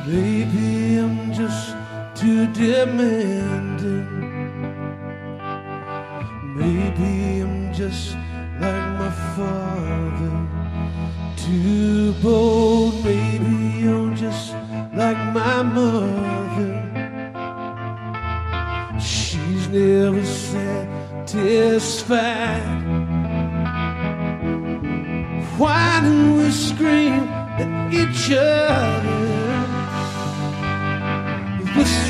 Maybe I'm just too demanding. Maybe I'm just like my father, too bold. Maybe I'm just like my mother. She's never satisfied. Why do we scream at each other?